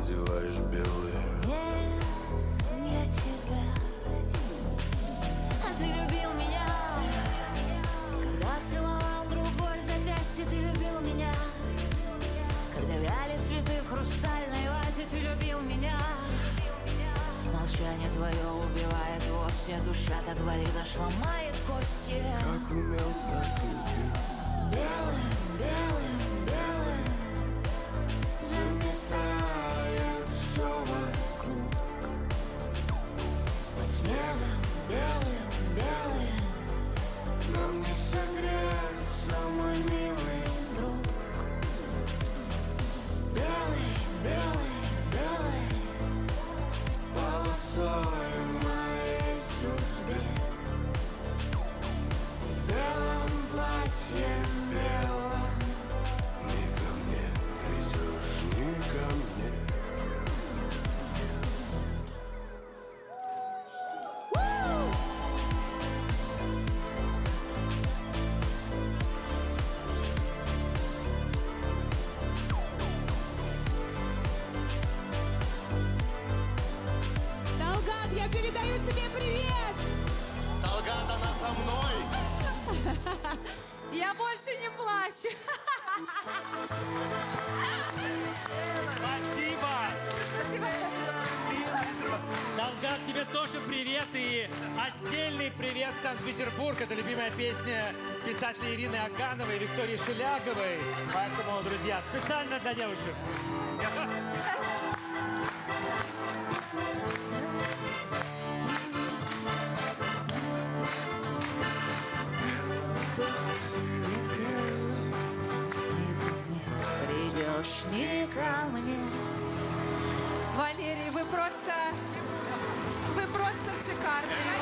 надеваешь белые. Не для тебя. А ты любил меня, когда целовал другой запястье. Ты любил меня, когда вяли цветы в хрустальной вазе. Ты любил меня. Молчание твое убивает вовсе. Душа так болит, аж ломает кости. Как умел, так любил. Белым, белым, белым заметает все вокруг. Под снегом белым, белым нам не согреться, мой милый друг. Белый, белый, белый полосой моей судьбе. В белом платье белом. Ни ко мне придешь, ни ко мне. Талгат, я передаю тебе привет! Талгат, она со мной! Я больше не плачу. Спасибо! Талгат, тебе тоже привет и отдельный привет Санкт-Петербург. Это любимая песня писателей Ирины Агановой и Виктории Шеляговой. Поэтому, друзья, специально для девушек. Придешь не ко мне. Валерий, вы просто шикарные.